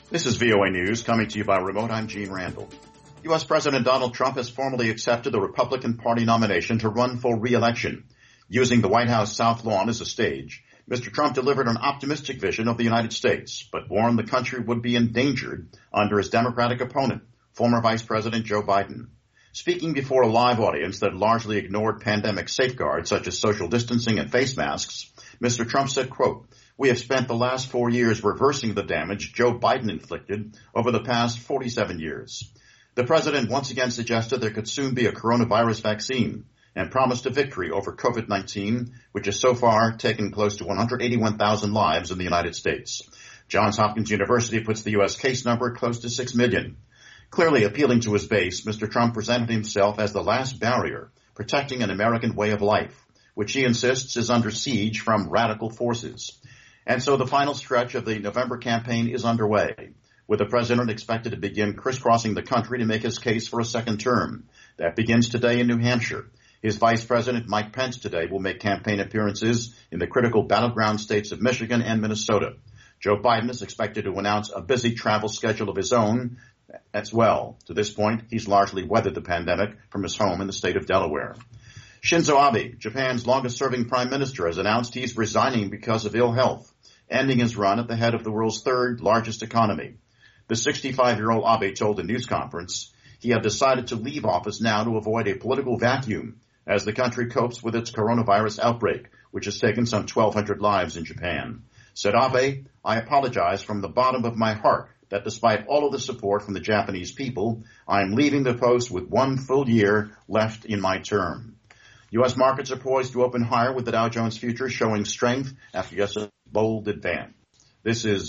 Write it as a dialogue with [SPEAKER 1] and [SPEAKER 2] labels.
[SPEAKER 1] This is VOA News, coming to you by remote. I'm Gene Randall. U.S. President Donald Trump has formally accepted the Republican Party nomination to run for re-election. Using the White House South Lawn as a stage, Mr. Trump delivered an optimistic vision of the United States, but warned the country would be endangered under his Democratic opponent, former Vice President Joe Biden. Speaking before a live audience that largely ignored pandemic safeguards such as social distancing and face masks, Mr. Trump said, quote, "We have spent the last 4 years reversing the damage Joe Biden inflicted over the past 47 years. The president once again suggested there could soon be a coronavirus vaccine and promised a victory over COVID-19, which has so far taken close to 181,000 lives in the United States. Johns Hopkins University puts the U.S. case number close to 6 million. Clearly appealing to his base, Mr. Trump presented himself as the last barrier protecting an American way of life, which he insists is under siege from radical forces. And so the final stretch of the November campaign is underway, with the president expected to begin crisscrossing the country to make his case for a second term. That begins today in New Hampshire. His vice president, Mike Pence, today will make campaign appearances in the critical battleground states of Michigan and Minnesota. Joe Biden is expected to announce a busy travel schedule of his own as well. To this point, he's largely weathered the pandemic from his home in the state of Delaware. Shinzo Abe, Japan's longest-serving prime minister, has announced he's resigning because of ill health, ending his run at the head of the world's third largest economy. The 65-year-old Abe told a news conference he had decided to leave office now to avoid a political vacuum as the country copes with its coronavirus outbreak, which has taken some 1,200 lives in Japan. Said Abe, "I apologize from the bottom of my heart that despite all of the support from the Japanese people, I'm leaving the post with 1 full year left in my term." U.S. markets are poised to open higher with the Dow Jones futures showing strength after yesterday's bold advance. This is